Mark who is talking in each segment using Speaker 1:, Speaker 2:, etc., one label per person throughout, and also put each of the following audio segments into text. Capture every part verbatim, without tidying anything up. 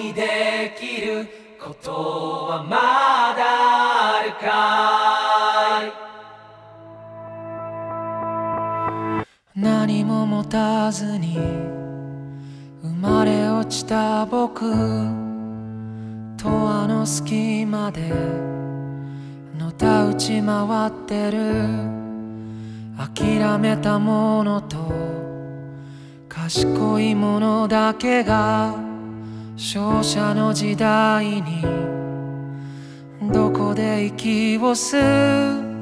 Speaker 1: にできることはまだあるかい。何も持たずに生まれ落ちた僕とあの隙間でのたうち回ってる諦めたものと賢いものだけが勝者の時代にどこで息を吸う。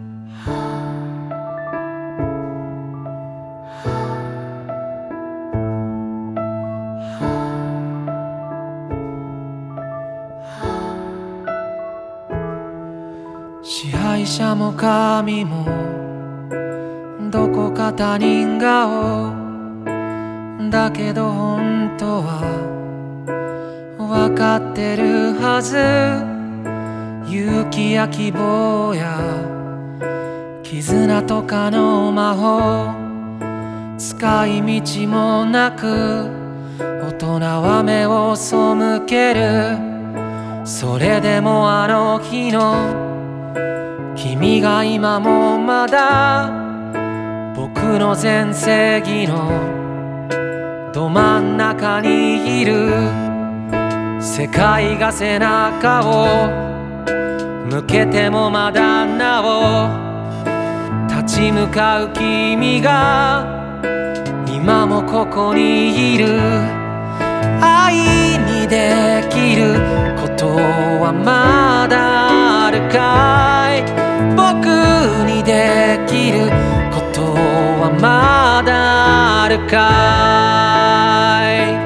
Speaker 1: 支配者も神もどこか他人顔だけど本当は分かってるはず。勇気や希望や絆とかの魔法使い道もなく大人は目を背ける。それでもあの日の君が今もまだ僕の全盛期のど真ん中にいる。世界が背中を向けてもまだなお立ち向かう君が今もここにいる。愛にできることはまだあるかい。僕にできることはまだあるかい。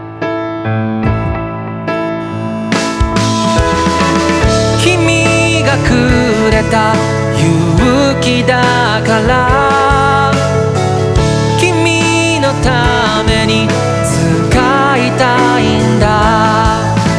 Speaker 1: 君がくれた勇気だから君のために使いたいんだ。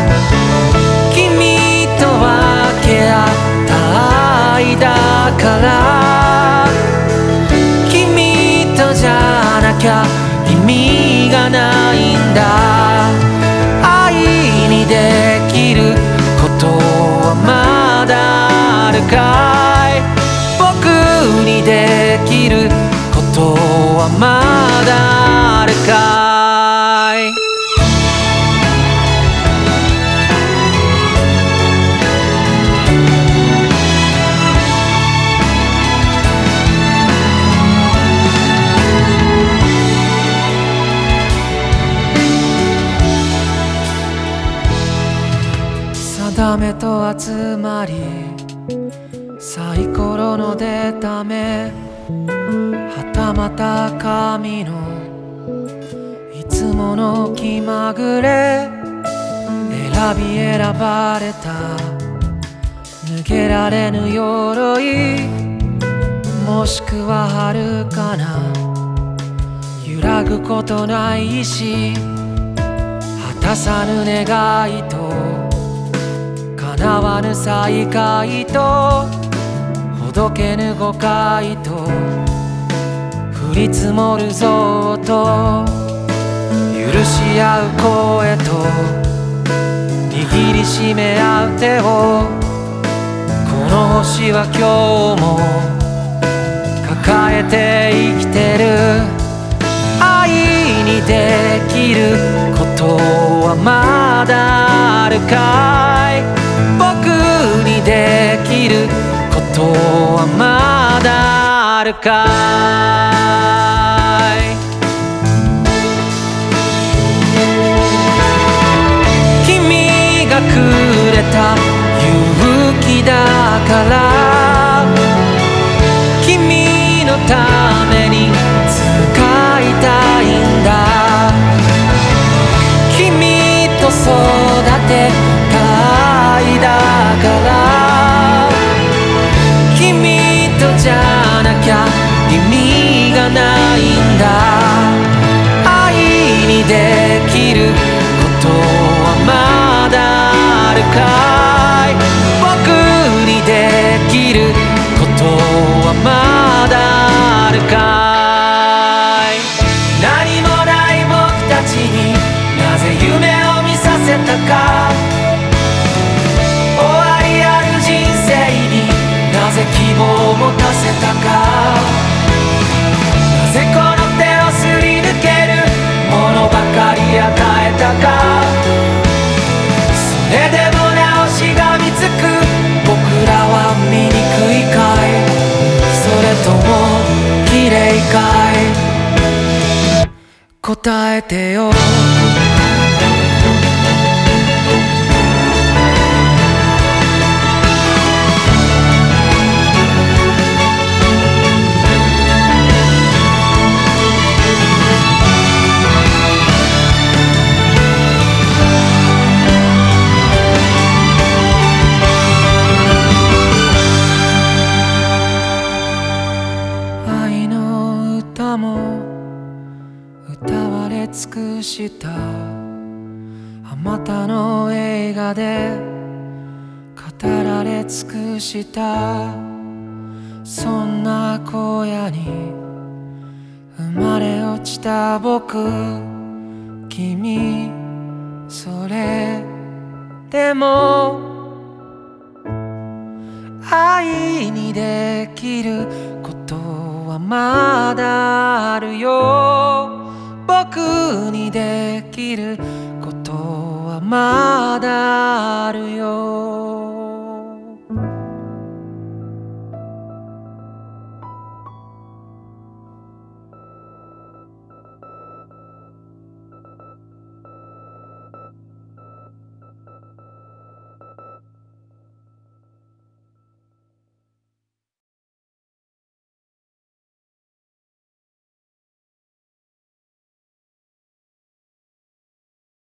Speaker 1: 君と分け合った愛だから君とじゃなきゃ意味がないんだ。愛にできることはまだあるかい。僕にできることはまだあるかい。定めと集まりサイコロの出た目はたまた神のいつもの気まぐれ選び選ばれた抜けられぬ鎧もしくは遥かな揺らぐことない意志果たさぬ願いと叶わぬ再会とほどけぬ誤解と降り積もるぞと許し合う声と握りしめ合う手をこの星は今日も抱えて生きてる。愛にできることはまだあるかい。僕にできることはまだあるかい。君がくれた勇気だから君のために使いたいんだ。君と育てた愛だから君とじゃなきゃ意味がないんだ。愛にできることはまだあるかい。僕にできることはまだあるかい。何もない僕たちになぜ夢を見せさせたか。終わりある人生になぜ希望を持たせたか。なぜこの手をすり抜けるものばかり与えたか。それでもなおしがみつく僕らは醜いかい、それとも綺麗かい。答えてよ。愛の歌も歌われ尽くしたあまたの映画で語られ尽くした、そんな荒野に生まれ落ちた僕、君それでも愛にできることはまだあるよ。僕にできることはまだあるよ。